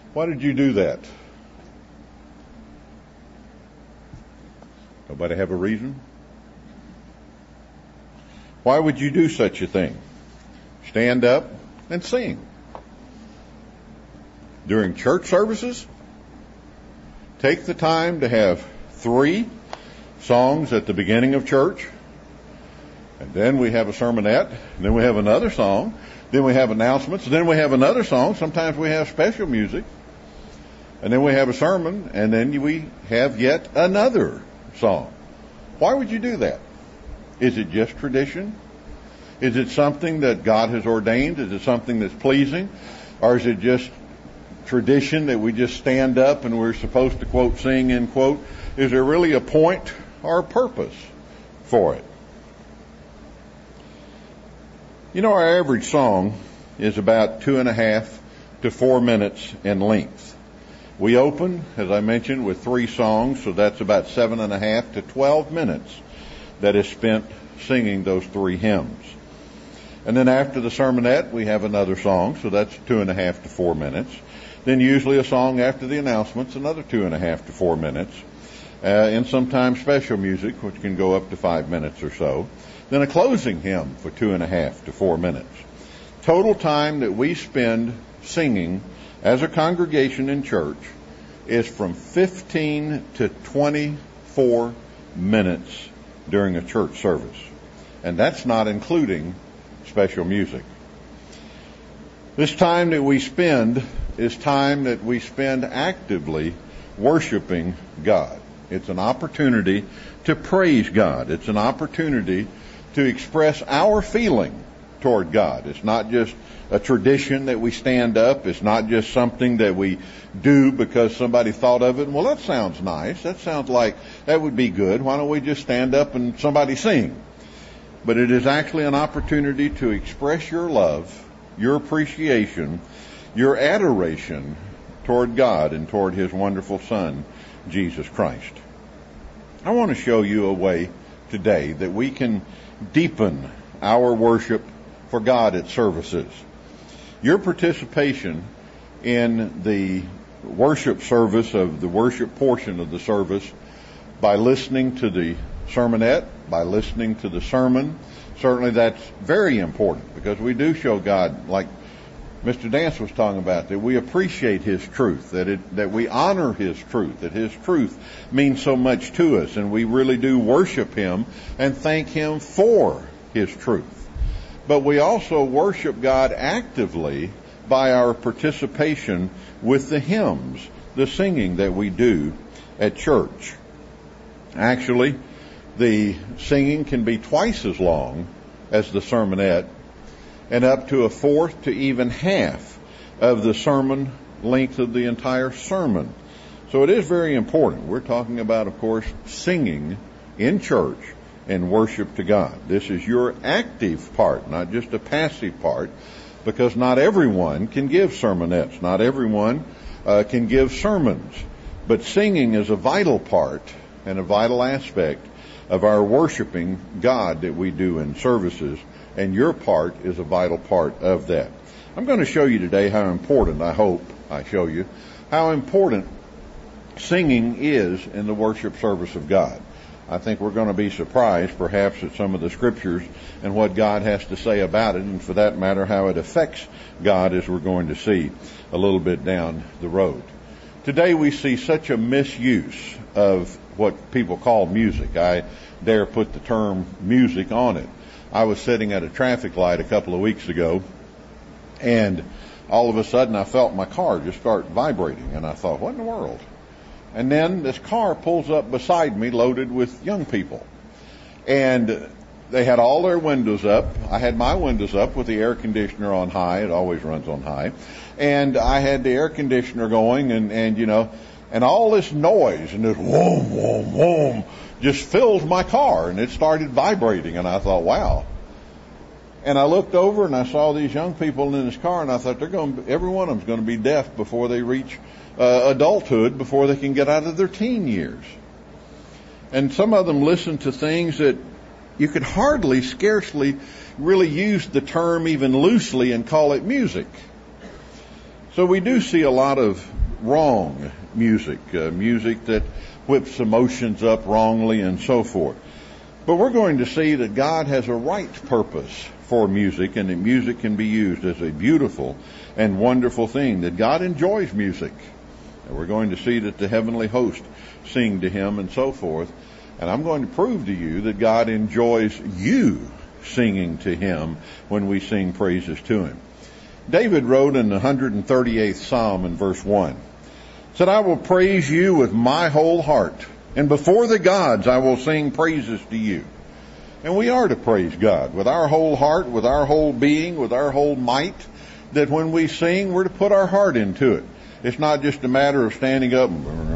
Why did you do that? Nobody have a reason? Why would you do such a thing? Stand up and sing. During church services, take the time to have 3 songs at the beginning of church, and then we have a sermonette, and then we have another song, then we have announcements, and then we have another song. Sometimes we have special music, and then we have a sermon, and then we have yet another song. Why would you do that? Is it just tradition? Is it something that God has ordained? Is it something that's pleasing? Or is it just tradition that we just stand up and we're supposed to, quote, sing, end quote? Is there really a point or a purpose for it? You know, our average song is about 2.5 to 4 minutes in length. We open, as I mentioned, with 3 songs, so that's about 7.5 to 12 minutes that is spent singing those 3 hymns. And then after the sermonette, we have another song, so that's 2.5 to 4 minutes. Then usually a song after the announcements, another 2.5 to 4 minutes. And sometimes special music, which can go up to 5 minutes or so. Then a closing hymn for 2.5 to 4 minutes. Total time that we spend singing as a congregation in church is from 15 to 24 minutes during a church service. And that's not including special music. This time that we spend is time that we spend actively worshiping God. It's an opportunity to praise God. It's an opportunity to express our feeling toward God. It's not just a tradition that we stand up. It's not just something that we do because somebody thought of it. Well, that sounds nice. That sounds like that would be good. Why don't we just stand up and somebody sing? But it is actually an opportunity to express your love, your appreciation, your adoration toward God and toward His wonderful Son, Jesus Christ. I want to show you a way today that we can deepen our worship for God at services. Your participation in the worship service of the worship portion of the service by listening to the sermonette, by listening to the sermon, certainly that's very important because we do show God, like Mr. Dance was talking about, that we appreciate His truth, that we honor His truth, that His truth means so much to us, and we really do worship Him and thank Him for His truth. But we also worship God actively by our participation with the hymns, the singing that we do at church. Actually, the singing can be twice as long as the sermonette, and up to a fourth to even half of the sermon length of the entire sermon. So it is very important. We're talking about, of course, singing in church and worship to God. This is your active part, not just a passive part, because not everyone can give sermonettes. Not everyone can give sermons. But singing is a vital part and a vital aspect of our worshiping God that we do in services, and your part is a vital part of that. I'm going to show you today how important, I hope I show you, how important singing is in the worship service of God. I think we're going to be surprised perhaps at some of the scriptures and what God has to say about it, and for that matter, how it affects God, as we're going to see a little bit down the road. Today we see such a misuse of what people call music. I dare put the term music on it. I was sitting at a traffic light a couple of weeks ago, and all of a sudden I felt my car just start vibrating, and I thought, what in the world? And then this car pulls up beside me loaded with young people. And they had all their windows up. I had my windows up with the air conditioner on high. It always runs on high. And I had the air conditioner going and all this noise and this whoom, whoom, whoom just filled my car, and it started vibrating. And I thought, wow. And I looked over and I saw these young people in this car, and I thought every one of them's going to be deaf before they reach adulthood, before they can get out of their teen years. And some of them listen to things that you could scarcely really use the term even loosely and call it music. So we do see a lot of wrong music, music that whips emotions up wrongly and so forth. But we're going to see that God has a right purpose for music, and that music can be used as a beautiful and wonderful thing, that God enjoys music. And we're going to see that the heavenly host sing to him and so forth. And I'm going to prove to you that God enjoys you singing to him when we sing praises to him. David wrote in the 138th Psalm in verse 1, said, I will praise you with my whole heart, and before the gods I will sing praises to you. And we are to praise God with our whole heart, with our whole being, with our whole might, that when we sing, we're to put our heart into it. It's not just a matter of standing up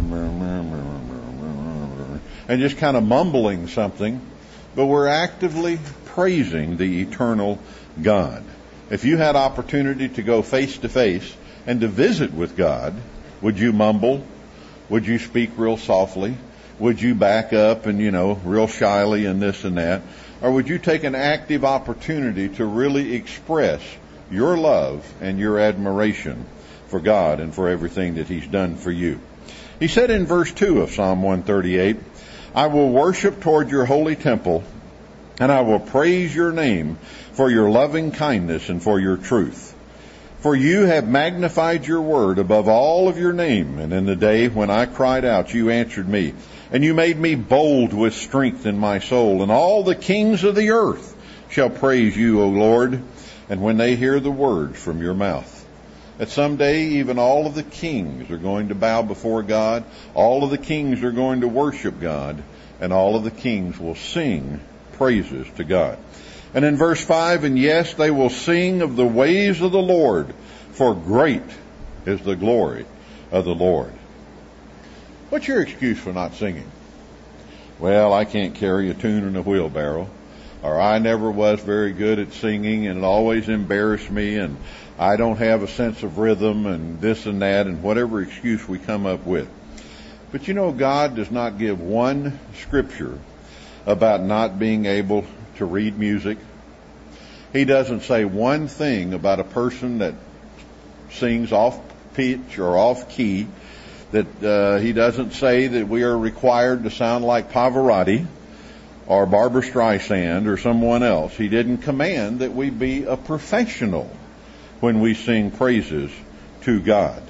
and just kind of mumbling something, but we're actively praising the eternal God. If you had opportunity to go face to face and to visit with God, would you mumble? Would you speak real softly? Would you back up and, real shyly and this and that? Or would you take an active opportunity to really express your love and your admiration for God and for everything that he's done for you? He said in verse 2 of Psalm 138, I will worship toward your holy temple, and I will praise your name for your loving kindness and for your truth. For you have magnified your word above all of your name, and in the day when I cried out, you answered me, and you made me bold with strength in my soul, and all the kings of the earth shall praise you, O Lord, and when they hear the words from your mouth. That someday even all of the kings are going to bow before God, all of the kings are going to worship God, and all of the kings will sing praises to God. And in verse 5, and yes, they will sing of the ways of the Lord, for great is the glory of the Lord. What's your excuse for not singing? Well, I can't carry a tune in a wheelbarrow, or I never was very good at singing and it always embarrassed me, and I don't have a sense of rhythm, and this and that, and whatever excuse we come up with. But God does not give one scripture about not being able to read music. He doesn't say one thing about a person that sings off pitch or off key. That he doesn't say that we are required to sound like Pavarotti or Barbra Streisand or someone else. He didn't command that we be a professional when we sing praises to God.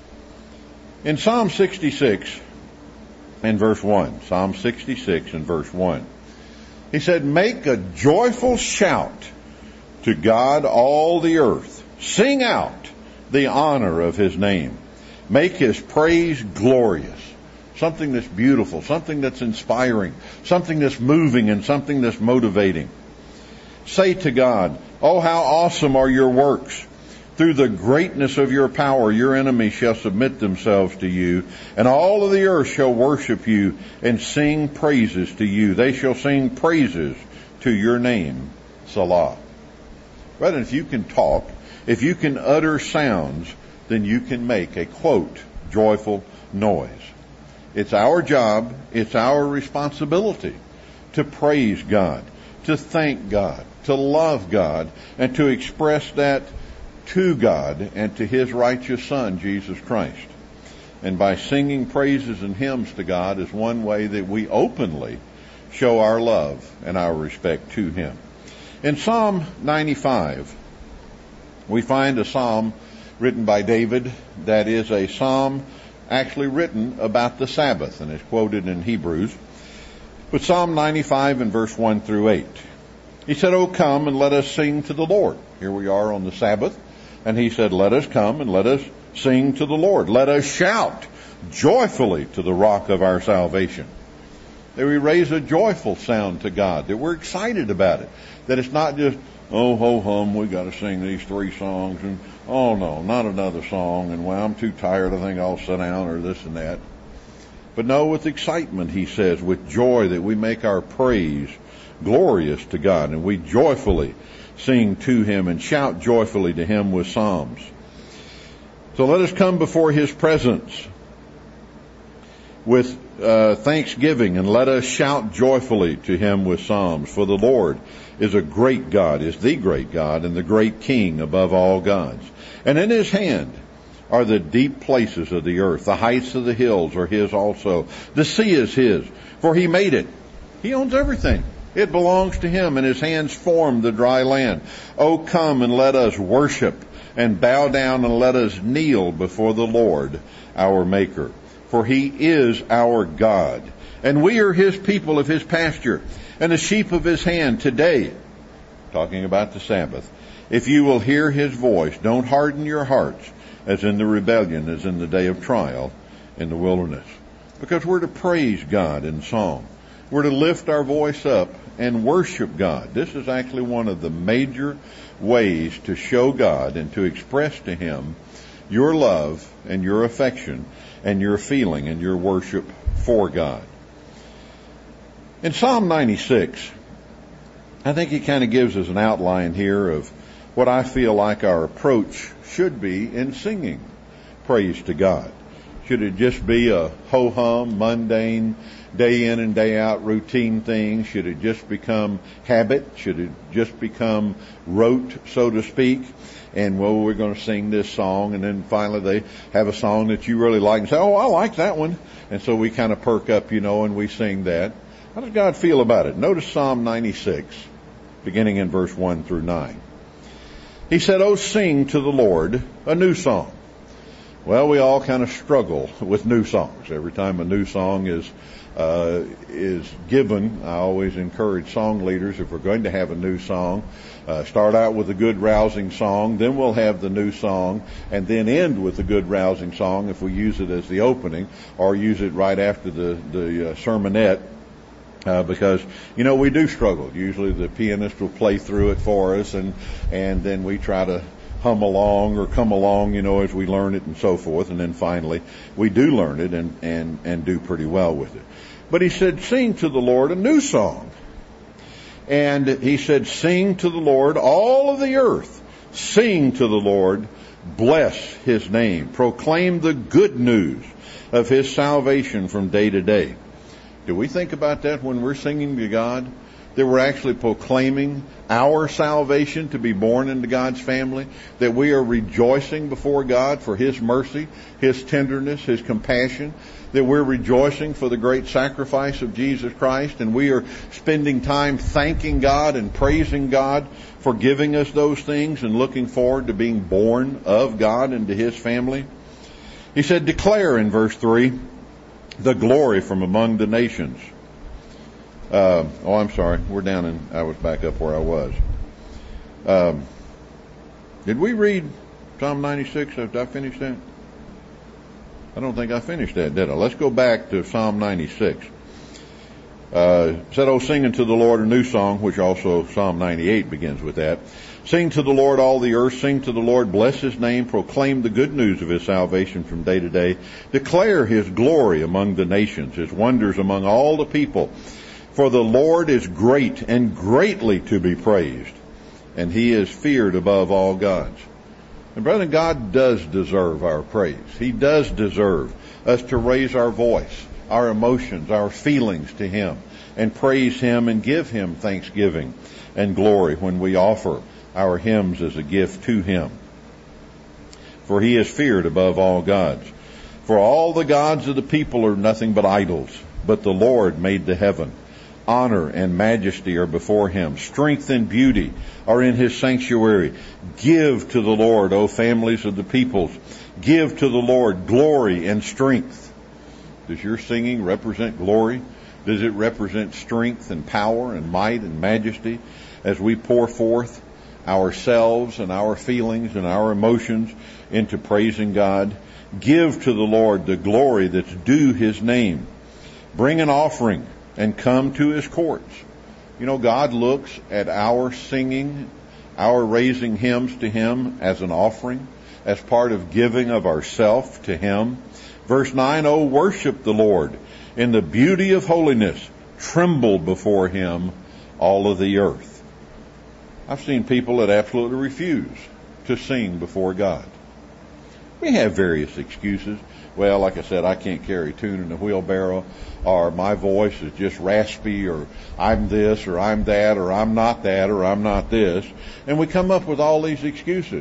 In Psalm 66 and verse 1, Psalm 66 and verse 1, he said, make a joyful shout to God, all the earth. Sing out the honor of his name. Make his praise glorious. Something that's beautiful, something that's inspiring, something that's moving, and something that's motivating. Say to God, oh, how awesome are your works. Through the greatness of your power, your enemies shall submit themselves to you, and all of the earth shall worship you and sing praises to you. They shall sing praises to your name, Salah. Rather, if you can talk, if you can utter sounds, then you can make a, quote, joyful noise. It's our job, it's our responsibility to praise God, to thank God, to love God, and to express that to God and to his righteous Son, Jesus Christ. And by singing praises and hymns to God is one way that we openly show our love and our respect to him. In Psalm 95, we find a psalm written by David that is a psalm actually written about the Sabbath, and is quoted in Hebrews. But Psalm 95 and verse 1 through 8. He said, "O come and let us sing to the Lord." Here we are on the Sabbath. And he said, "Let us come and let us sing to the Lord. Let us shout joyfully to the rock of our salvation." That we raise a joyful sound to God, that we're excited about it. That it's not just, oh, ho, hum, we got to sing these 3 songs, and oh no, not another song, and well, I'm too tired, I think I'll sit down, or this and that. But no, with excitement, he says, with joy, that we make our praise glorious to God, and we joyfully sing to him and shout joyfully to him with psalms. So let us come before his presence with thanksgiving, and let us shout joyfully to him with psalms. For the Lord is a great God, is the great God, and the great King above all gods. And in his hand are the deep places of the earth. The heights of the hills are his also. The sea is his, for he made it. He owns everything. It belongs to him, and his hands formed the dry land. Oh, come and let us worship, and bow down and let us kneel before the Lord, our Maker. For he is our God, and we are his people of his pasture, and the sheep of his hand. Today, talking about the Sabbath, if you will hear his voice, don't harden your hearts, as in the rebellion, as in the day of trial in the wilderness. Because we're to praise God in song. We're to lift our voice up and worship God. This is actually one of the major ways to show God and to express to him your love and your affection and your feeling and your worship for God. In Psalm 96, I think he kind of gives us an outline here of what I feel like our approach should be in singing praise to God. Should it just be a ho-hum, mundane, day in and day out routine thing? Should it just become habit? Should it just become rote, so to speak? And, well, we're going to sing this song, and then finally they have a song that you really like and say, oh, I like that one. And so we kind of perk up, and we sing that. How does God feel about it? Notice Psalm 96, beginning in verse 1 through 9. He said, oh, sing to the Lord a new song. Well, we all kind of struggle with new songs. Every time a new song is given, I always encourage song leaders, if we're going to have a new song, start out with a good rousing song, then we'll have the new song, and then end with a good rousing song if we use it as the opening, or use it right after the sermonette. Because, we do struggle. Usually the pianist will play through it for us, and then we try to hum along or come along, as we learn it and so forth. And then finally we do learn it and do pretty well with it. But he said, sing to the Lord a new song. And he said, sing to the Lord all of the earth. Sing to the Lord, bless his name. Proclaim the good news of his salvation from day to day. Do we think about that when we're singing to God? That we're actually proclaiming our salvation to be born into God's family? That we are rejoicing before God for his mercy, his tenderness, his compassion? That we're rejoicing for the great sacrifice of Jesus Christ, and we are spending time thanking God and praising God for giving us those things and looking forward to being born of God into his family? He said, declare in verse 3, the glory from among the nations. I'm sorry. I was back up where I was. Did we read Psalm 96? Did I finish that? I don't think I finished that, did I? Let's go back to Psalm 96. Said, oh, sing unto the Lord a new song, which also Psalm 98 begins with that. Sing to the Lord all the earth. Sing to the Lord. Bless his name. Proclaim the good news of his salvation from day to day. Declare his glory among the nations, his wonders among all the people. For the Lord is great and greatly to be praised, and he is feared above all gods. And brethren, God does deserve our praise. He does deserve us to raise our voice, our emotions, our feelings to him, and praise him and give him thanksgiving and glory when we offer our hymns as a gift to him. For he is feared above all gods. For all the gods of the people are nothing but idols, but the Lord made the heaven. Honor and majesty are before him. Strength and beauty are in his sanctuary. Give to the Lord, O families of the peoples. Give to the Lord glory and strength. Does your singing represent glory? Does it represent strength and power and might and majesty as we pour forth ourselves and our feelings and our emotions into praising God? Give to the Lord the glory that's due his name. Bring an offering and come to his courts. God looks at our singing, our raising hymns to him as an offering, as part of giving of ourself to him. Verse 9, oh, worship the Lord in the beauty of holiness. Tremble before him, all of the earth. I've seen people that absolutely refuse to sing before God. We have various excuses. Well, like I said, I can't carry tune in the wheelbarrow, or my voice is just raspy, or I'm this, or I'm that, or I'm not that, or I'm not this. And we come up with all these excuses.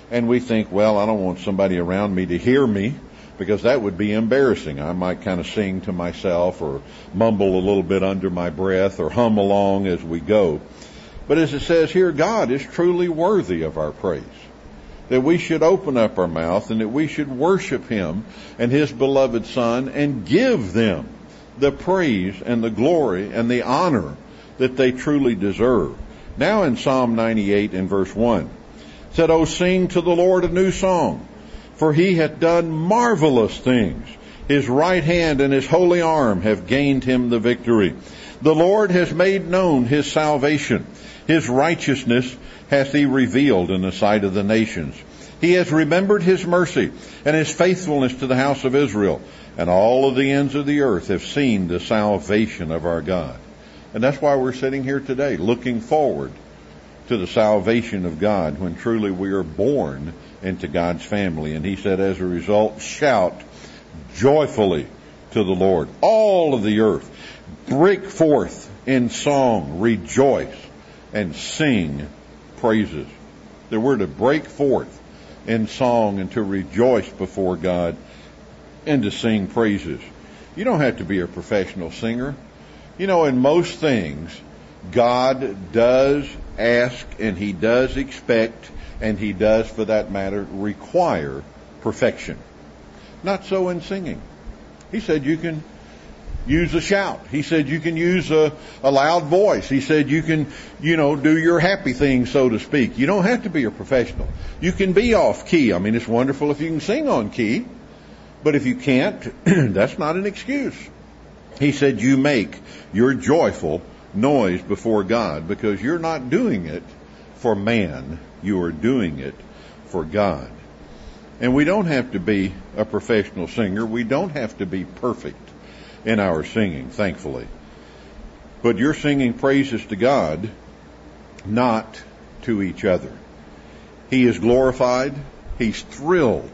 And we think, well, I don't want somebody around me to hear me, because that would be embarrassing. I might kind of sing to myself or mumble a little bit under my breath or hum along as we go. But as it says here, God is truly worthy of our praise. That we should open up our mouth and that we should worship Him and His beloved Son and give them the praise and the glory and the honor that they truly deserve. Now in Psalm 98 and verse 1, it said, "O sing to the Lord a new song, for He hath done marvelous things. His right hand and His holy arm have gained Him the victory. The Lord has made known His salvation. His righteousness hath He revealed in the sight of the nations. He has remembered His mercy and His faithfulness to the house of Israel. And all of the ends of the earth have seen the salvation of our God." And that's why we're sitting here today, looking forward to the salvation of God, when truly we are born into God's family. And He said, as a result, shout joyfully to the Lord. All of the earth, break forth in song, rejoice, and sing praises. That we're to break forth in song and to rejoice before God and to sing praises. You don't have to be a professional singer. You know, in most things, God does ask and He does expect and He does, for that matter, require perfection. Not so in singing. He said you can use a shout. He said you can use a loud voice. He said you can, do your happy thing, so to speak. You don't have to be a professional. You can be off key. I mean, it's wonderful if you can sing on key, but if you can't, that's not an excuse. He said you make your joyful noise before God, because you're not doing it for man. You are doing it for God. And we don't have to be a professional singer. We don't have to be perfect in our singing, thankfully. But you're singing praises to God, not to each other. He is glorified. He's thrilled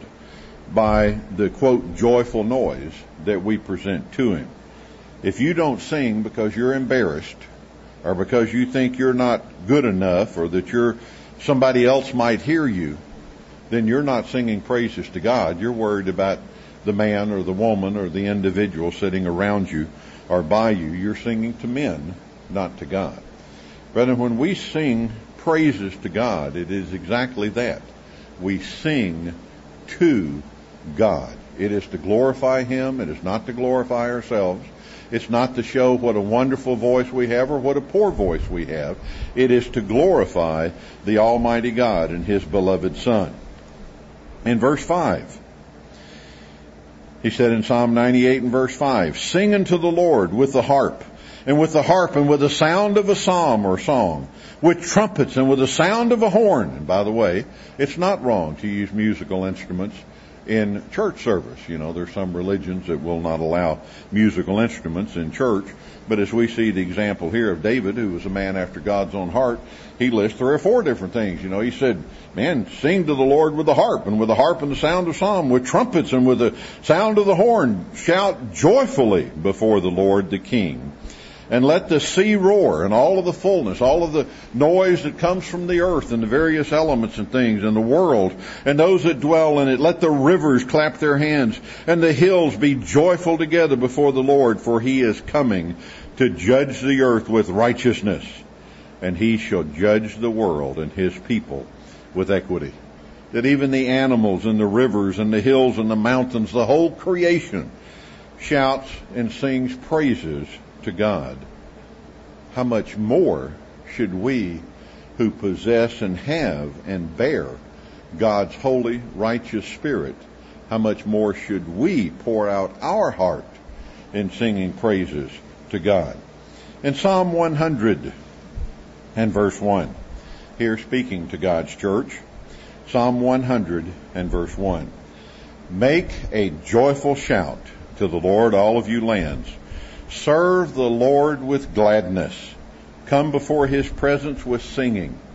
by the, quote, joyful noise that we present to Him. If you don't sing because you're embarrassed, or because you think you're not good enough, or that somebody else might hear you, then you're not singing praises to God. You're worried about the man or the woman or the individual sitting around you or by you. You're singing to men, not to God. Brethren, when we sing praises to God, it is exactly that. We sing to God. It is to glorify Him. It is not to glorify ourselves. It's not to show what a wonderful voice we have or what a poor voice we have. It is to glorify the Almighty God and His beloved Son. In verse 5, He said in Psalm 98 and verse 5, "Sing unto the Lord with the harp, and with the harp and with the sound of a psalm or song, with trumpets and with the sound of a horn." And by the way, it's not wrong to use musical instruments in church service. There's some religions that will not allow musical instruments in church. But as we see the example here of David, who was a man after God's own heart, he lists 3 or 4 different things. He said, man, sing to the Lord with the harp, and with the harp and the sound of psalm, with trumpets and with the sound of the horn. Shout joyfully before the Lord the King. And let the sea roar, and all of the fullness, all of the noise that comes from the earth and the various elements and things and the world and those that dwell in it. Let the rivers clap their hands and the hills be joyful together before the Lord, for He is coming to judge the earth with righteousness, and He shall judge the world and His people with equity. That even the animals and the rivers and the hills and the mountains, the whole creation, shouts and sings praises to God. How much more should we, who possess and have and bear God's holy, righteous Spirit, how much more should we pour out our heart in singing praises to God? In Psalm 100 and verse 1, here speaking to God's church, Psalm 100 and verse 1, "Make a joyful shout to the Lord, all of you lands. Serve the Lord with gladness. Come before His presence with singing.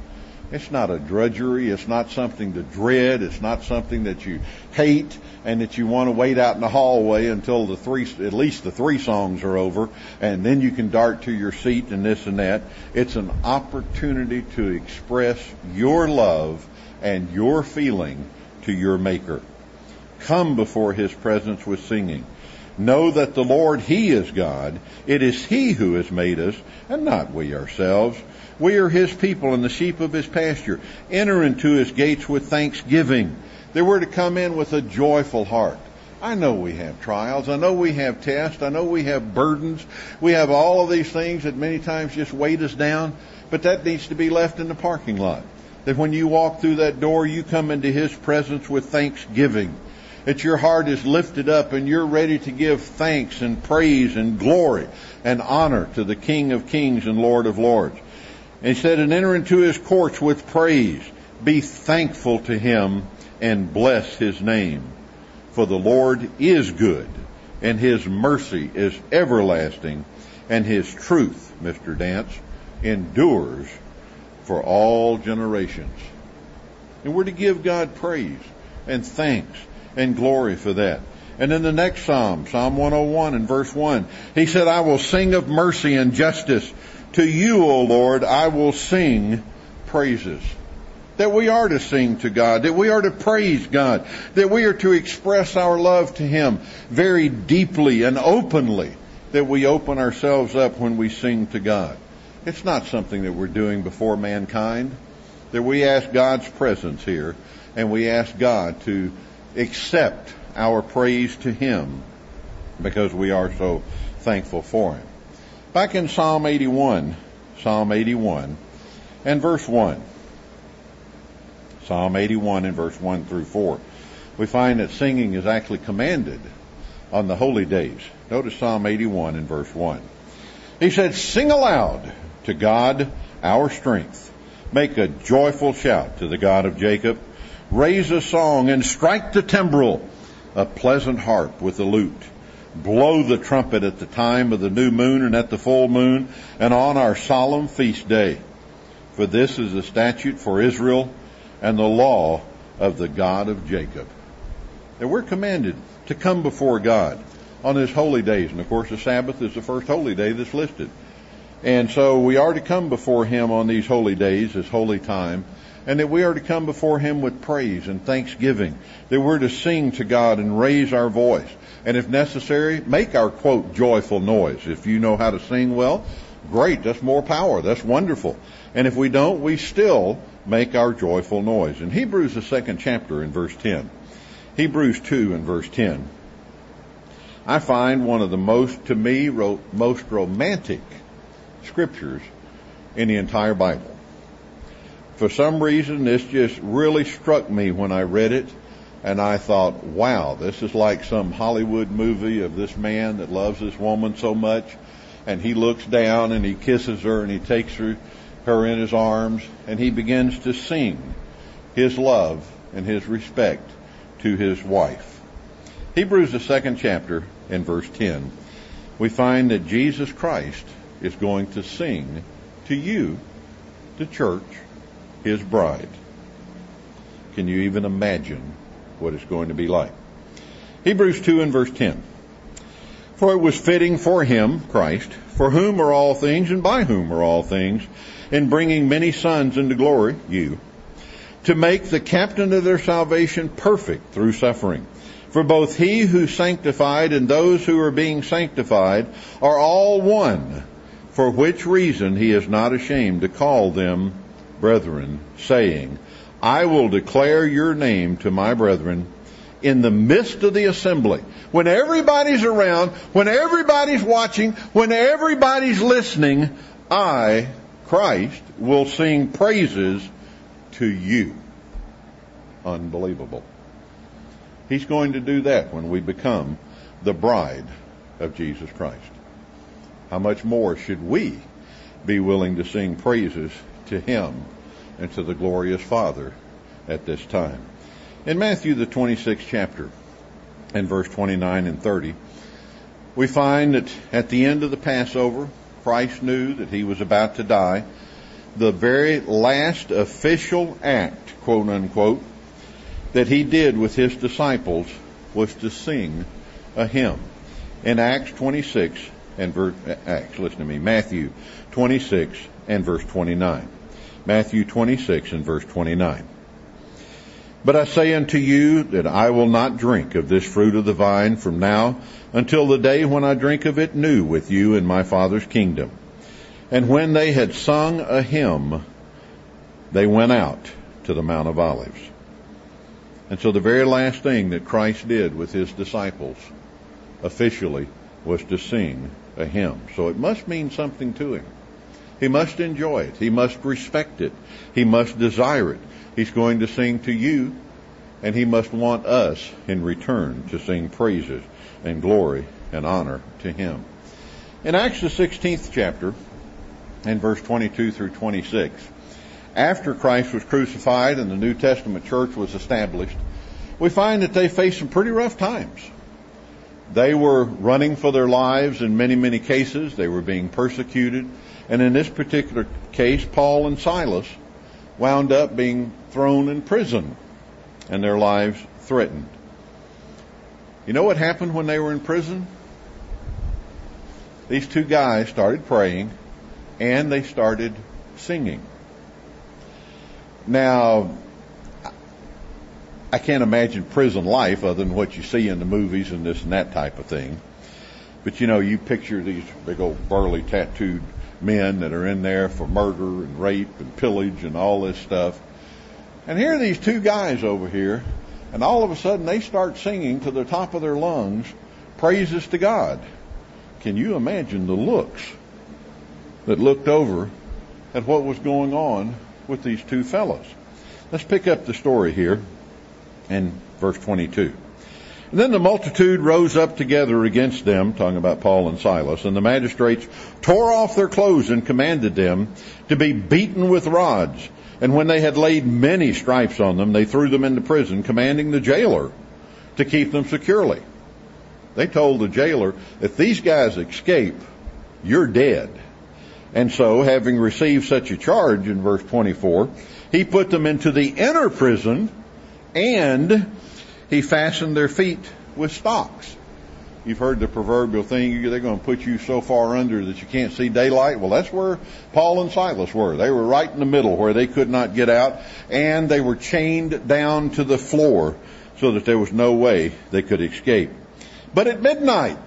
It's not a drudgery. It's not something to dread. It's not something that you hate and that you want to wait out in the hallway until at least the three songs are over, and then you can dart to your seat and this and that. It's an opportunity to express your love and your feeling to your Maker. Come before His presence with singing. Know that the Lord, He is God. It is He who has made us, and not we ourselves. We are His people and the sheep of His pasture. Enter into His gates with thanksgiving. That we're to come in with a joyful heart. I know we have trials. I know we have tests. I know we have burdens. We have all of these things that many times just weight us down. But that needs to be left in the parking lot. That when you walk through that door, you come into His presence with thanksgiving. That your heart is lifted up and you're ready to give thanks and praise and glory and honor to the King of Kings and Lord of Lords. And He said, and enter into His courts with praise. Be thankful to Him and bless His name. For the Lord is good, and His mercy is everlasting, and His truth, Mr. Dance, endures for all generations. And we're to give God praise and thanks and glory for that. And in the next Psalm, Psalm 101 and verse 1, He said, I will sing of mercy and justice. To You, O Lord, I will sing praises. That we are to sing to God, that we are to praise God, that we are to express our love to Him very deeply and openly, that we open ourselves up when we sing to God. It's not something that we're doing before mankind, that we ask God's presence here, and we ask God to accept our praise to Him because we are so thankful for Him. Back in Psalm 81 and verse 1. Psalm 81 and verse 1 through 4. We find that singing is actually commanded on the holy days. Notice Psalm 81 and verse 1. He said, sing aloud to God our strength. Make a joyful shout to the God of Jacob. Raise a song and strike the timbrel, a pleasant harp with the lute. Blow the trumpet at the time of the new moon and at the full moon and on our solemn feast day. For this is the statute for Israel and the law of the God of Jacob. That we're commanded to come before God on His holy days. And of course the Sabbath is the first holy day that's listed. And so we are to come before Him on these holy days, this holy time. And that we are to come before Him with praise and thanksgiving. That we're to sing to God and raise our voice. And if necessary, make our, quote, joyful noise. If you know how to sing well, great, that's more power, that's wonderful. And if we don't, we still make our joyful noise. In Hebrews, the 2nd chapter, in verse 10, Hebrews 2 and verse 10, I find one of the most romantic scriptures in the entire Bible. For some reason, this just really struck me when I read it, and I thought, wow, this is like some Hollywood movie of this man that loves this woman so much, and he looks down and he kisses her and he takes her in his arms, and he begins to sing his love and his respect to his wife. Hebrews, the 2nd chapter, in verse 10, we find that Jesus Christ is going to sing to you, the church, His bride. Can you even imagine what it's going to be like? Hebrews 2 and verse 10. For it was fitting for Him, Christ, for whom are all things and by whom are all things, in bringing many sons into glory, you, to make the captain of their salvation perfect through suffering. For both He who sanctified and those who are being sanctified are all one, for which reason He is not ashamed to call them brethren, saying, I will declare your name to my brethren in the midst of the assembly. When everybody's around, when everybody's watching, when everybody's listening, I, Christ, will sing praises to you. Unbelievable. He's going to do that when we become the bride of Jesus Christ. How much more should we be willing to sing praises to Him and to the glorious Father at this time? In Matthew, the 26th chapter, and verse 29 and 30, we find that at the end of the Passover, Christ knew that He was about to die, the very last official act, quote unquote, that he did with his disciples was to sing a hymn. In Matthew 26 and verse 29. Matthew 26 and verse 29. But I say unto you that I will not drink of this fruit of the vine from now until the day when I drink of it new with you in my Father's kingdom. And when they had sung a hymn, they went out to the Mount of Olives. And so the very last thing that Christ did with his disciples officially was to sing a hymn. So it must mean something to him. He must enjoy it. He must respect it. He must desire it. He's going to sing to you, and he must want us in return to sing praises and glory and honor to him. In Acts the 16th chapter, in verse 22 through 26, after Christ was crucified and the New Testament church was established, we find that they faced some pretty rough times. They were running for their lives in many, many cases. They were being persecuted. And in this particular case, Paul and Silas wound up being thrown in prison and their lives threatened. You know what happened when they were in prison? These two guys started praying and they started singing. Now, I can't imagine prison life other than what you see in the movies and this and that type of thing. But you know, you picture these big old burly tattooed men that are in there for murder and rape and pillage and all this stuff. And here are these two guys over here, and all of a sudden they start singing to the top of their lungs praises to God. Can you imagine the looks that looked over at what was going on with these two fellows? Let's pick up the story here in verse 22. And then the multitude rose up together against them, talking about Paul and Silas, and the magistrates tore off their clothes and commanded them to be beaten with rods. And when they had laid many stripes on them, they threw them into prison, commanding the jailer to keep them securely. They told the jailer, if these guys escape, you're dead. And so, having received such a charge in verse 24, he put them into the inner prison, and he fastened their feet with stocks. You've heard the proverbial thing, they're going to put you so far under that you can't see daylight. Well, that's where Paul and Silas were. They were right in the middle where they could not get out, and they were chained down to the floor so that there was no way they could escape. But at midnight,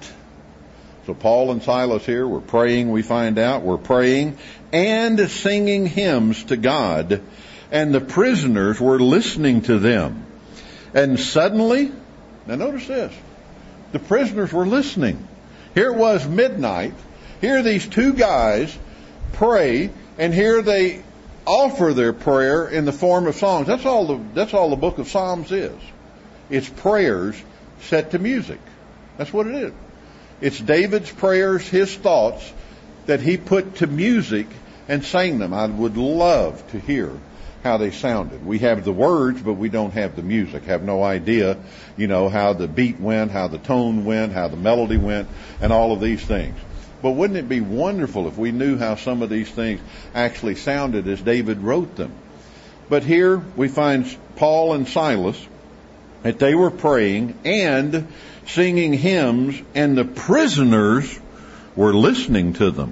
so Paul and Silas here were praying, we find out, were praying and singing hymns to God, and the prisoners were listening to them. And suddenly, now notice this, the prisoners were listening. Here it was midnight. Here these two guys pray, and here they offer their prayer in the form of songs. That's all the book of Psalms is. It's prayers set to music. That's what it is. It's David's prayers, his thoughts, that he put to music and sang them. I would love to hear how they sounded. We have the words, but we don't have the music. Have no idea, how the beat went, how the tone went, how the melody went, and all of these things. But wouldn't it be wonderful if we knew how some of these things actually sounded as David wrote them? But here we find Paul and Silas, that they were praying and singing hymns, and the prisoners were listening to them.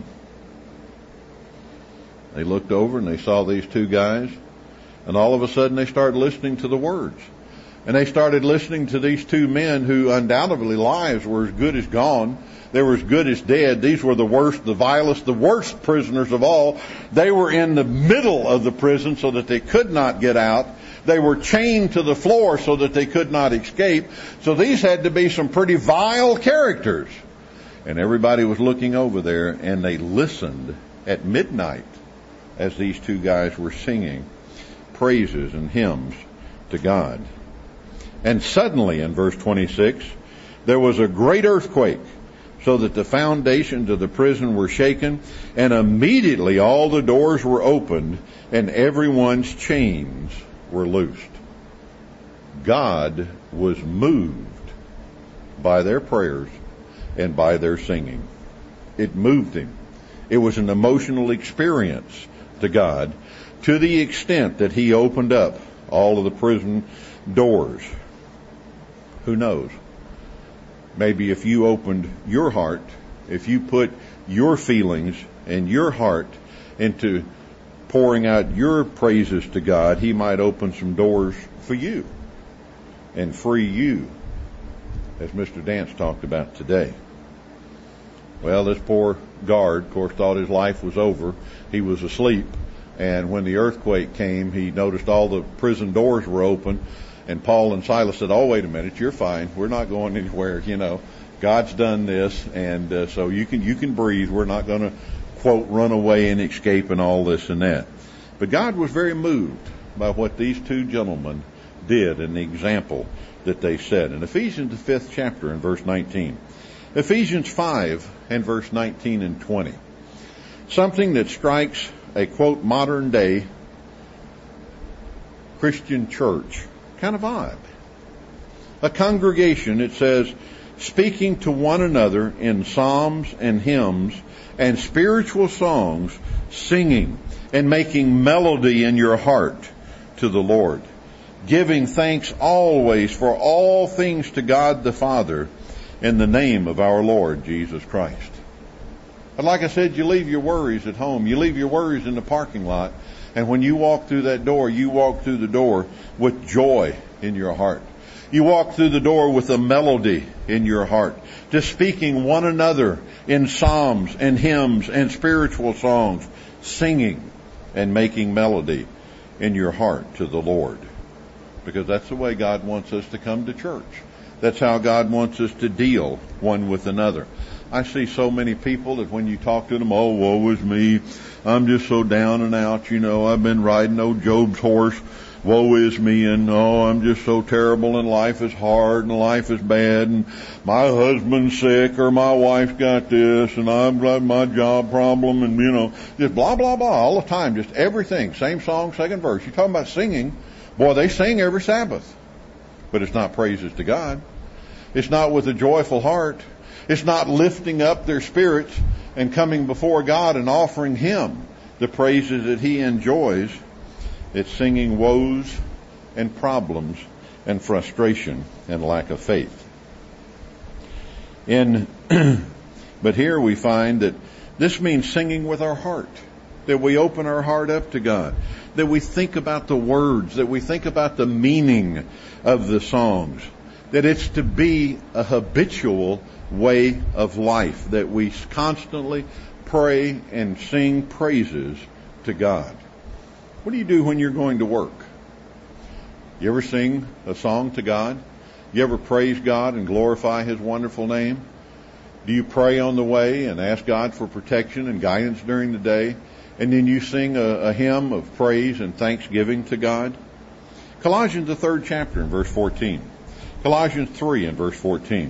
They looked over and they saw these two guys, and all of a sudden they started listening to the words. And they started listening to these two men who undoubtedly lives were as good as gone. They were as good as dead. These were the worst, the vilest, the worst prisoners of all. They were in the middle of the prison so that they could not get out. They were chained to the floor so that they could not escape. So these had to be some pretty vile characters. And everybody was looking over there, and they listened at midnight as these two guys were singing praises and hymns to God. And suddenly, in verse 26, there was a great earthquake, so that the foundations of the prison were shaken, and immediately all the doors were opened, and everyone's chains were loosed. God was moved by their prayers and by their singing. It moved him. It was an emotional experience to God to the extent that he opened up all of the prison doors. Who knows? Maybe if you opened your heart, if you put your feelings and your heart into pouring out your praises to God, he might open some doors for you and free you, as Mr. Dance talked about today. Well, this poor guard, of course, thought his life was over. He was asleep, and when the earthquake came, he noticed all the prison doors were open, and Paul and Silas said, "Oh, wait a minute, you're fine. We're not going anywhere. God's done this, and so you can breathe. We're not going to, quote, run away and escape and all this and that." But God was very moved by what these two gentlemen did and the example that they set. In Ephesians, the 5th chapter, in verse 19. Ephesians 5 and verse 19 and 20. Something that strikes a, quote, modern day Christian church kind of odd. A congregation, it says, speaking to one another in psalms and hymns and spiritual songs, singing and making melody in your heart to the Lord, giving thanks always for all things to God the Father in the name of our Lord Jesus Christ. And like I said, you leave your worries at home. You leave your worries in the parking lot. And when you walk through that door, you walk through the door with joy in your heart. You walk through the door with a melody in your heart, just speaking one another in psalms and hymns and spiritual songs, singing and making melody in your heart to the Lord. Because that's the way God wants us to come to church. That's how God wants us to deal one with another. I see so many people that when you talk to them, "Oh, woe is me. I'm just so down and out. I've been riding old Job's horse. Woe is me, and I'm just so terrible, and life is hard, and life is bad, and my husband's sick, or my wife's got this, and I've got my job problem, and just blah, blah, blah, all the time, just everything. Same song, second verse. You're talking about singing. Boy, they sing every Sabbath. But it's not praises to God. It's not with a joyful heart. It's not lifting up their spirits and coming before God and offering Him the praises that He enjoys. It's singing woes and problems and frustration and lack of faith. But here we find that this means singing with our heart, that we open our heart up to God, that we think about the words, that we think about the meaning of the songs, that it's to be a habitual way of life, that we constantly pray and sing praises to God. What do you do when you're going to work? You ever sing a song to God? You ever praise God and glorify His wonderful name? Do you pray on the way and ask God for protection and guidance during the day? And then you sing a hymn of praise and thanksgiving to God? Colossians, the 3rd chapter, in verse 14. Colossians 3 and verse 14.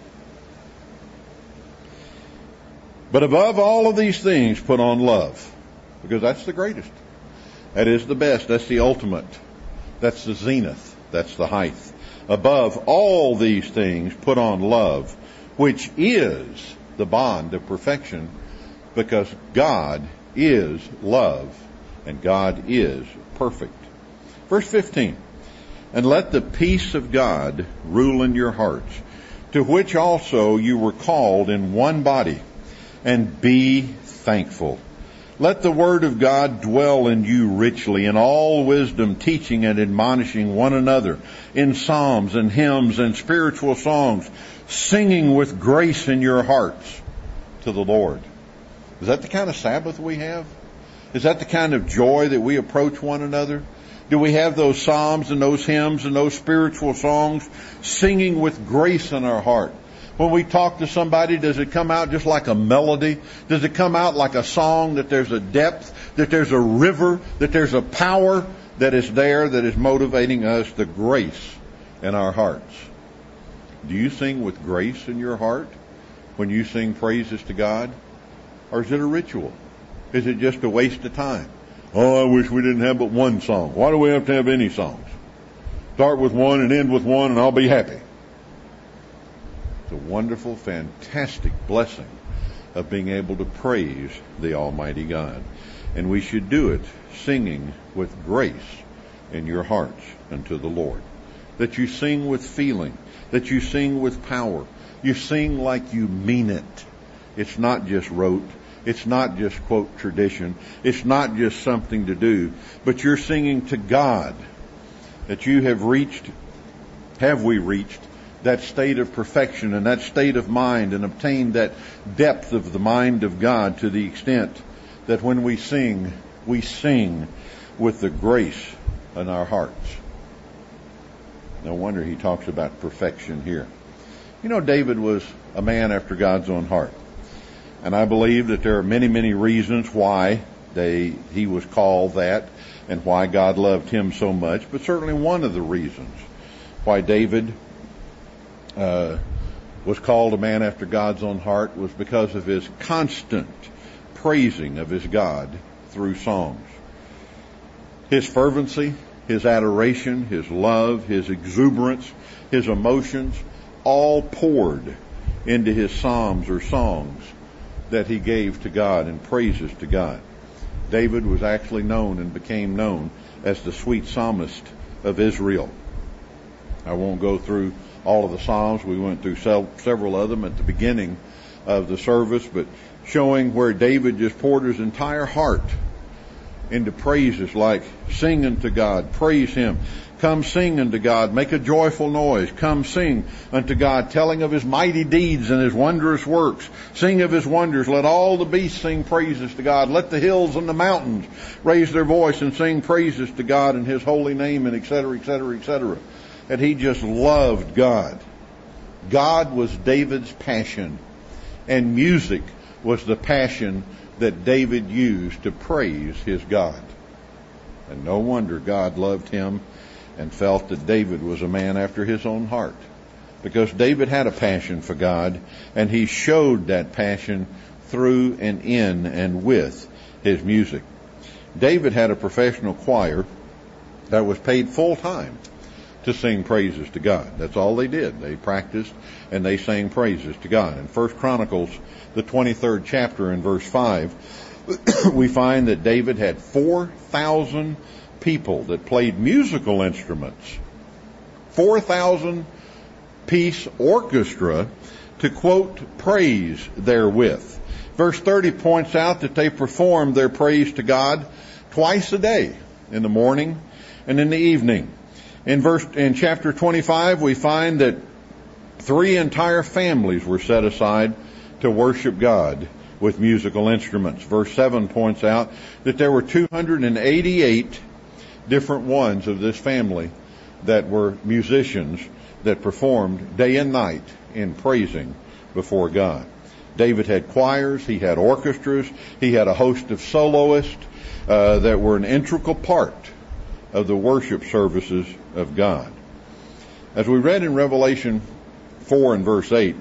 But above all of these things, put on love, because that's the greatest. That is the best. That's the ultimate. That's the zenith. That's the height. Above all these things, put on love, which is the bond of perfection, because God is love and God is perfect. Verse 15. And let the peace of God rule in your hearts, to which also you were called in one body, and be thankful. Let the word of God dwell in you richly, in all wisdom, teaching and admonishing one another in psalms and hymns and spiritual songs, singing with grace in your hearts to the Lord. Is that the kind of Sabbath we have? Is that the kind of joy that we approach one another? Do we have those psalms and those hymns and those spiritual songs singing with grace in our heart? When we talk to somebody, does it come out just like a melody? Does it come out like a song, that there's a depth, that there's a river, that there's a power that is there that is motivating us, the grace in our hearts? Do you sing with grace in your heart when you sing praises to God? Or is it a ritual? Is it just a waste of time? Oh, I wish we didn't have but one song. Why do we have to have any songs? Start with one and end with one and I'll be happy. It's a wonderful, fantastic blessing of being able to praise the Almighty God. And we should do it singing with grace in your hearts unto the Lord. That you sing with feeling, that you sing with power. You sing like you mean it. It's not just rote. It's not just, quote, tradition. It's not just something to do. But you're singing to God that you have we reached that state of perfection and that state of mind and obtained that depth of the mind of God to the extent that when we sing with the grace in our hearts. No wonder he talks about perfection here. You know, David was a man after God's own heart. And I believe that there are many, many reasons why he was called that and why God loved him so much. But certainly one of the reasons why David was called a man after God's own heart was because of his constant praising of his God through songs. His fervency, his adoration, his love, his exuberance, his emotions, all poured into his psalms or songs that he gave to God and praises to God. David was actually known and became known as the sweet psalmist of Israel. I won't go through all of the Psalms. We went through several of them at the beginning of the service, but showing where David just poured his entire heart into praises like sing unto God, praise Him. Come sing unto God, make a joyful noise. Come sing unto God, telling of His mighty deeds and His wondrous works. Sing of His wonders. Let all the beasts sing praises to God. Let the hills and the mountains raise their voice and sing praises to God in His holy name, and et cetera, et cetera, et cetera. And he just loved God. God was David's passion, and music was the passion that David used to praise his God. And no wonder God loved him and felt that David was a man after his own heart, because David had a passion for God, and he showed that passion through and in and with his music. David had a professional choir that was paid full time to sing praises to God. That's all they did. They practiced and they sang praises to God. In 1 Chronicles, the 23rd chapter in verse 5, we find that David had 4,000 people that played musical instruments. 4,000 piece orchestra to, quote, praise therewith. Verse 30 points out that they performed their praise to God twice a day, in the morning and in the evening. In chapter 25, we find that 3 entire families were set aside to worship God with musical instruments. Verse 7 points out that there were 288 different ones of this family that were musicians that performed day and night in praising before God. David had choirs, he had orchestras, he had a host of soloists that were an integral part of the worship services of God. As we read in Revelation 4 and verse 8,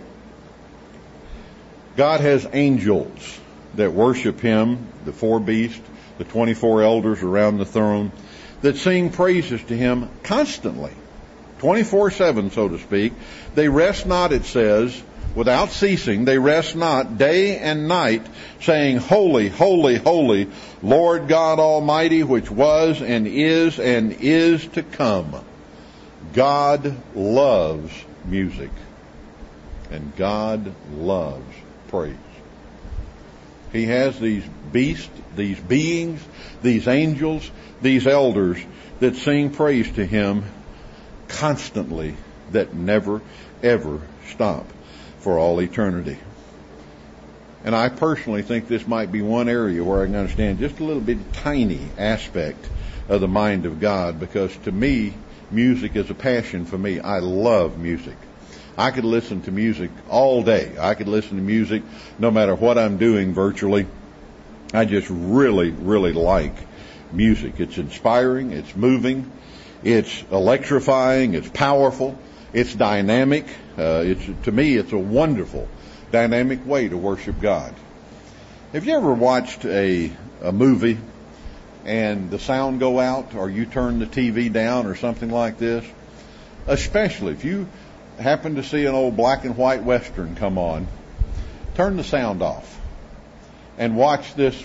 God has angels that worship Him, the 4 beasts, the 24 elders around the throne, that sing praises to Him constantly, 24/7, so to speak. They rest not, it says, without ceasing. They rest not day and night, saying, Holy, holy, holy, Lord God Almighty, which was and is to come. God loves music, and God loves praise. He has these beasts, these beings, these angels, these elders that sing praise to Him constantly, that never, ever stop for all eternity. And I personally think this might be one area where I can understand just a little bit tiny aspect of the mind of God, because to me, music is a passion for me. I love music. I could listen to music all day. I could listen to music no matter what I'm doing virtually. I just really, really like music. It's inspiring, it's moving, it's electrifying, it's powerful, it's dynamic. To me, it's a wonderful, dynamic way to worship God. Have you ever watched a movie and the sound go out, or you turn the TV down or something like this? Especially if you happen to see an old black and white Western come on, turn the sound off. and watch this,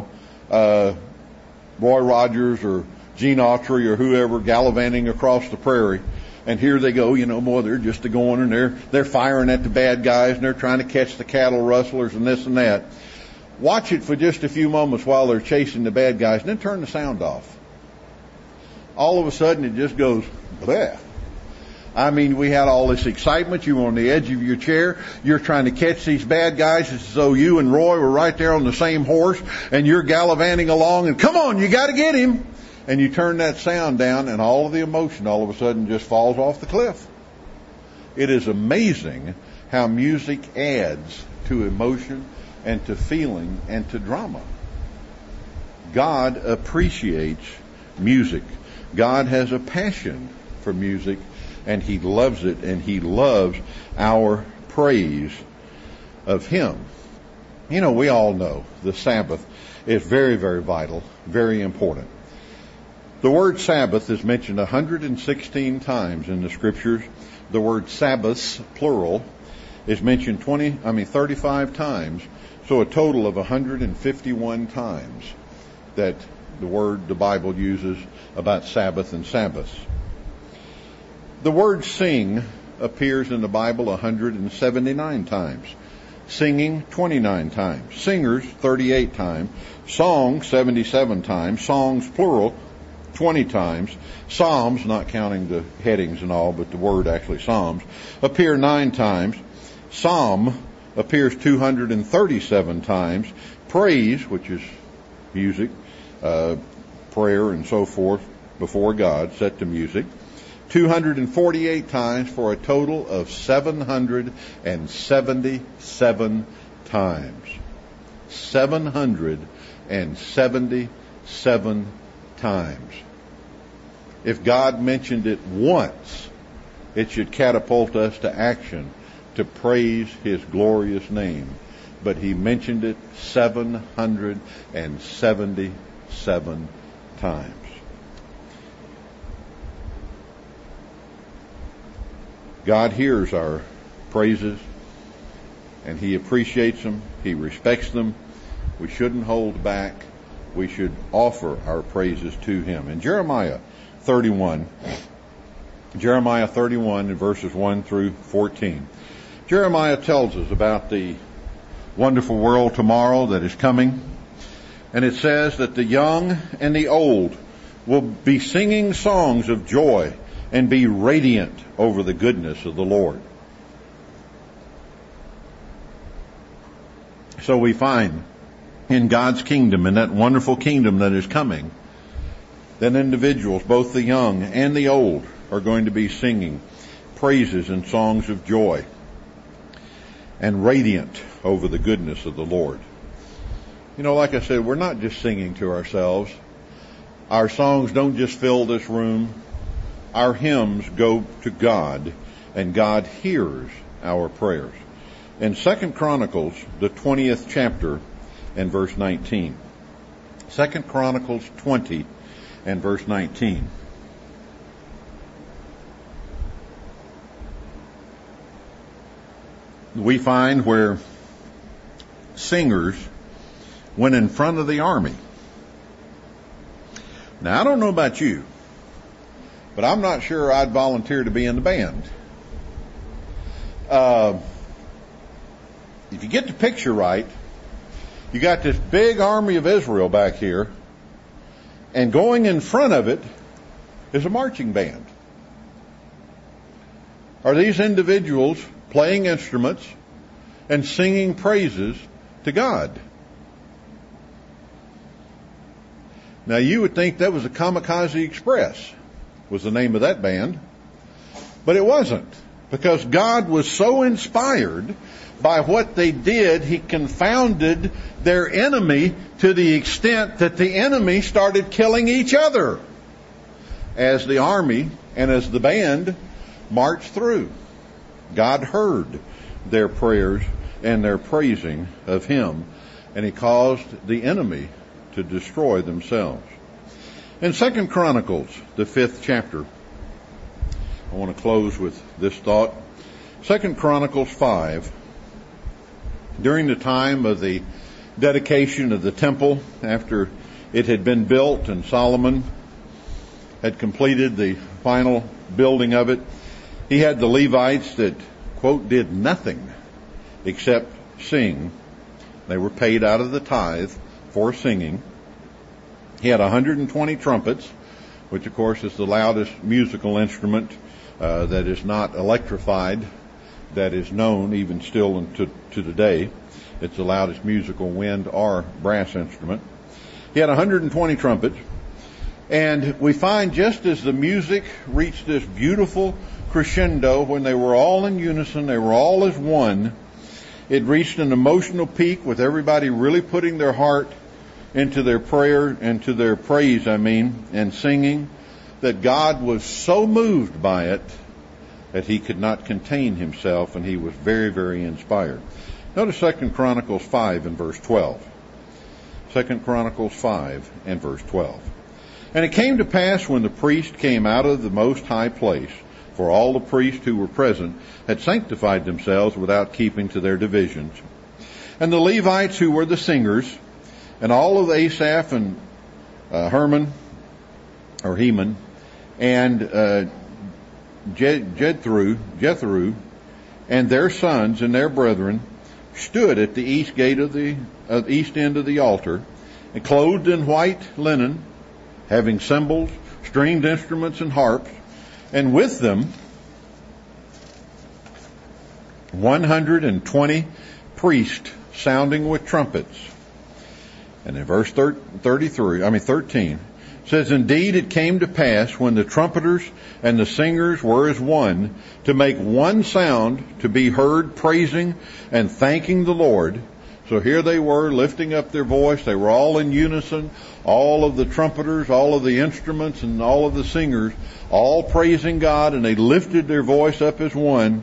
Roy Rogers or Gene Autry or whoever gallivanting across the prairie. And here they go, boy, they're just going and they're firing at the bad guys and they're trying to catch the cattle rustlers and this and that. Watch it for just a few moments while they're chasing the bad guys and then turn the sound off. All of a sudden it just goes, bleh. I mean, we had all this excitement. You were on the edge of your chair. You're trying to catch these bad guys. It's as though you and Roy were right there on the same horse and you're gallivanting along and come on, you got to get him. And you turn that sound down and all of the emotion all of a sudden just falls off the cliff. It is amazing how music adds to emotion and to feeling and to drama. God appreciates music. God has a passion for music and He loves it and He loves our praise of Him. We all know the Sabbath is very, very vital, very important. The word Sabbath is mentioned 116 times in the Scriptures. The word Sabbaths, plural, is mentioned 35 times. So a total of 151 times that the Bible uses about Sabbath and Sabbaths. The word sing appears in the Bible 179 times. Singing 29 times. Singers 38 times. Song 77 times. Songs plural 20 times. Psalms, not counting the headings and all, but the word actually Psalms, appear 9 times. Psalm appears 237 times. Praise, which is music, prayer and so forth before God, set to music, 248 times for a total of 777 times. 777 times. If God mentioned it once, it should catapult us to action to praise His glorious name. But He mentioned it 777 times. God hears our praises and He appreciates them. He respects them. We shouldn't hold back. We should offer our praises to Him. In Jeremiah 31 in verses 1 through 14, Jeremiah tells us about the wonderful world tomorrow that is coming. And it says that the young and the old will be singing songs of joy and be radiant over the goodness of the Lord. So we find in God's kingdom, in that wonderful kingdom that is coming, that individuals, both the young and the old, are going to be singing praises and songs of joy and radiant over the goodness of the Lord. Like I said, we're not just singing to ourselves. Our songs don't just fill this room. Our hymns go to God, and God hears our prayers. In 2 Chronicles, the 20th chapter, and verse 19. 2 Chronicles 20 and verse 19. We find where singers went in front of the army. Now, I don't know about you, but I'm not sure I'd volunteer to be in the band. If you get the picture right, you got this big army of Israel back here, and going in front of it is a marching band. Are these individuals playing instruments and singing praises to God? Now, you would think that was the Kamikaze Express, was the name of that band. But it wasn't, because God was so inspired by what they did, He confounded their enemy to the extent that the enemy started killing each other as the army and as the band marched through. God heard their prayers and their praising of Him, and He caused the enemy to destroy themselves. In 2 Chronicles, the 5th chapter, I want to close with this thought. 2 Chronicles 5, during the time of the dedication of the temple after it had been built and Solomon had completed the final building of it. He had the Levites that, quote, did nothing except sing. They were paid out of the tithe for singing. He had 120 trumpets, which of course is the loudest musical instrument that is not electrified, that is known even still to today. It's the loudest musical wind or brass instrument. He had 120 trumpets. And we find just as the music reached this beautiful crescendo, when they were all in unison, they were all as one, it reached an emotional peak with everybody really putting their heart into their prayer, into their praise, and singing, that God was so moved by it that he could not contain himself, and he was very, very inspired. Notice 2 Chronicles 5 and verse 12. 2 Chronicles 5 and verse 12. And it came to pass when the priest came out of the most high place, for all the priests who were present had sanctified themselves without keeping to their divisions. And the Levites who were the singers, and all of Asaph and Heman, and Jethro, and their sons and their brethren, stood at the east gate of the east end of the altar, and clothed in white linen, having cymbals, stringed instruments, and harps, and with them 120 priests sounding with trumpets. And in verse 13 says, Indeed it came to pass when the trumpeters and the singers were as one, to make one sound to be heard, praising and thanking the Lord. So here they were lifting up their voice. They were all in unison. All of the trumpeters, all of the instruments, and all of the singers, all praising God, and they lifted their voice up as one.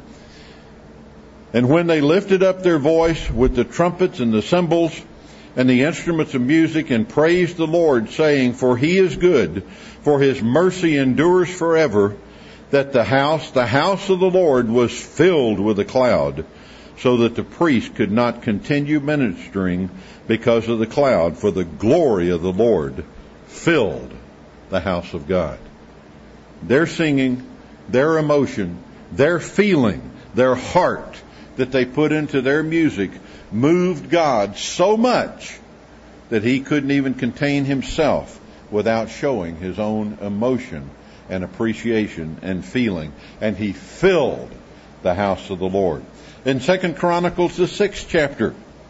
And when they lifted up their voice with the trumpets and the cymbals and the instruments of music, and praised the Lord, saying, For he is good, for his mercy endures forever, that the house of the Lord was filled with a cloud, so that the priest could not continue ministering because of the cloud, for the glory of the Lord filled the house of God. Their singing, their emotion, their feeling, their heart that they put into their music moved God so much that he couldn't even contain himself without showing his own emotion and appreciation and feeling. And he filled the house of the Lord. In 2 Chronicles, the 6th chapter,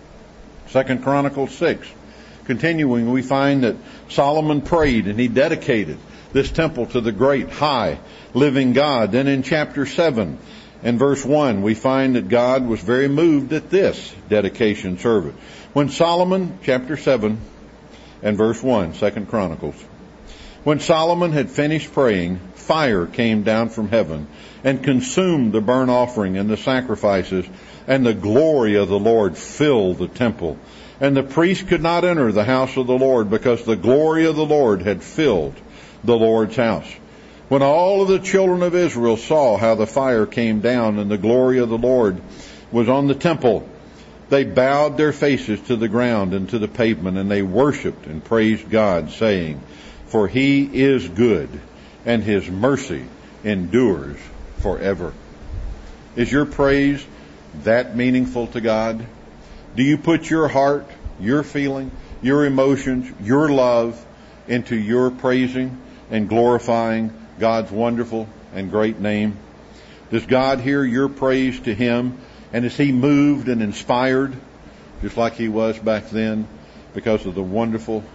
2 Chronicles 6, continuing, we find that Solomon prayed and he dedicated this temple to the great, high, living God. Then in chapter 7 and verse 1, we find that God was very moved at this dedication service. When Solomon, chapter 7 and verse 1, 2 Chronicles, when Solomon had finished praying, fire came down from heaven and consumed the burnt offering and the sacrifices, and the glory of the Lord filled the temple. And the priest could not enter the house of the Lord, because the glory of the Lord had filled the Lord's house. When all of the children of Israel saw how the fire came down and the glory of the Lord was on the temple, they bowed their faces to the ground and to the pavement, and they worshiped and praised God, saying, For he is good, and his mercy endures forever. Is your praise that meaningful to God? Do you put your heart, your feeling, your emotions, your love into your praising and glorifying God's wonderful and great name? Does God hear your praise to him? And is he moved and inspired just like he was back then because of the wonderful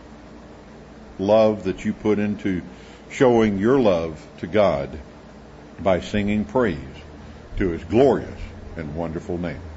love that you put into showing your love to God by singing praise to his glorious and wonderful name?